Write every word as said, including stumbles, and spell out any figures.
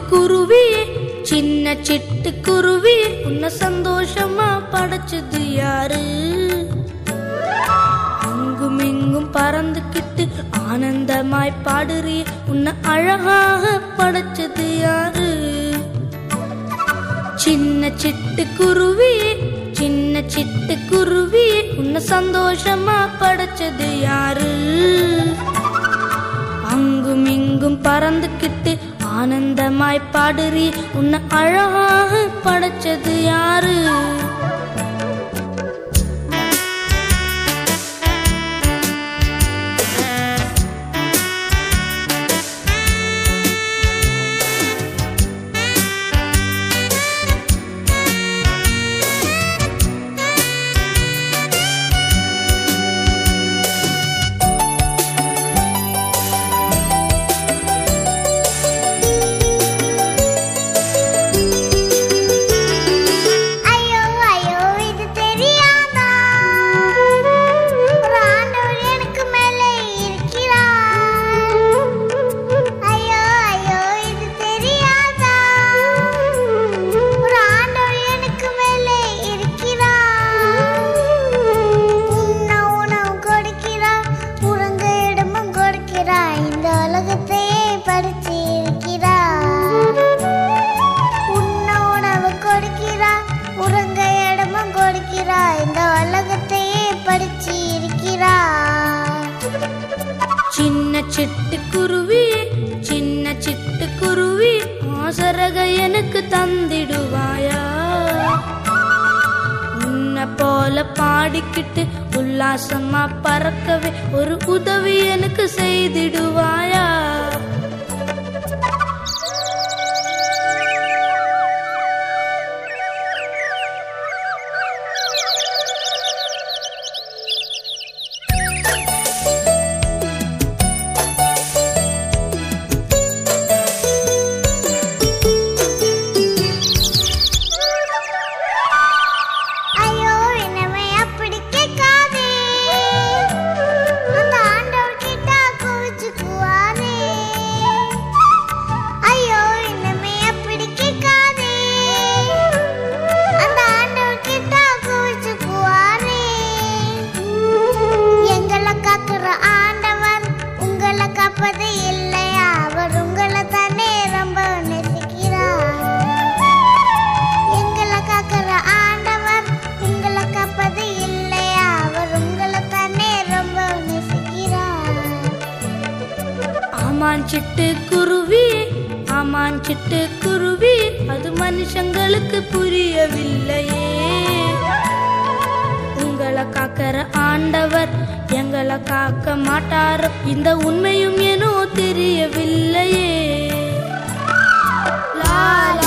குருவியே சின்ன சிட்டு குருவியே உன்னை சந்தோஷமா படைச்சது யாரு? அங்கும் இங்கும் பறந்துக்கிட்டு ஆனந்தமாய் பாடுறிய உன்னை அழகாக படைச்சது யாரு? சின்ன சிட்டு குருவியே சின்ன சிட்டு குருவியே உன்னை சந்தோஷமா படைச்சது யாரு? அங்கும் இங்கும் பறந்துக்கிட்டு ஆனந்தமாய் பாடுறி உன்னை அழகாக படைச்சது யாரு? சின்ன சிட்டு குருவியே சின்ன சிட்டு குருவி ஆசரக எனக்கு தந்திடுவாயா? உன்னை போல பாடிக்கிட்டு உல்லாசமா பறக்கவே ஒரு உதவி எனக்கு செய்திடுவாயா? ஆமான் சிட்டு குருவி ஆமான் சிட்டு குருவி அது மனுஷங்களுக்கு புரியவில்லையே. உங்களை காக்கிற ஆண்டவர் எங்களை காக்க மாட்டாரோ இந்த உண்மையும் ஏனோ தெரியவில்லையே. லா